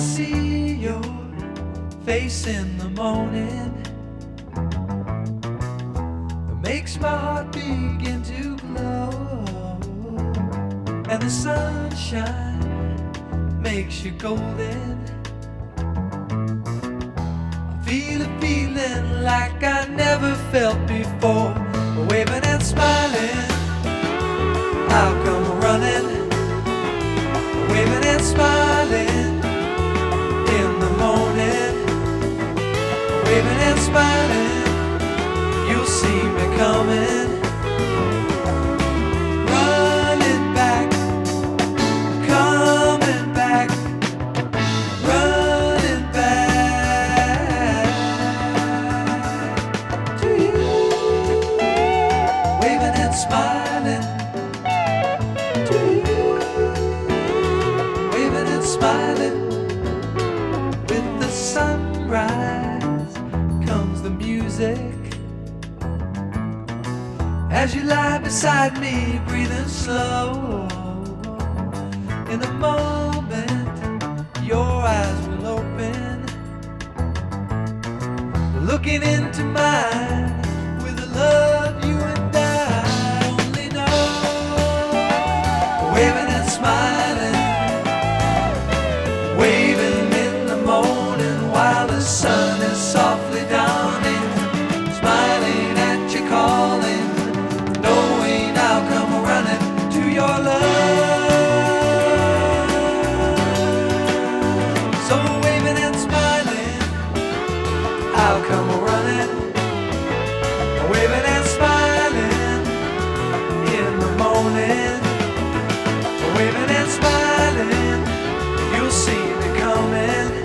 see your face in the morning, it makes my heart begin to glow, and the sunshine makes you golden. I feel a feeling like I never felt before, waving and smiling. I'll come running, waving and smiling in the morning, waving and smiling. You'll see me coming, running back, coming back, running back to you, waving and smiling to you, waving and smiling. With the sunrise comes the music, as you lie beside me, breathing slow. In a moment, your eyes will open, looking into mine with the love you and I only know. Waving and smiling, waving in the morning while the sun is softly dawning, smiling at you, calling, knowing I'll come running to your love. So waving and smiling, I'll come running, waving and smiling in the morning, waving and smiling. You'll see me coming.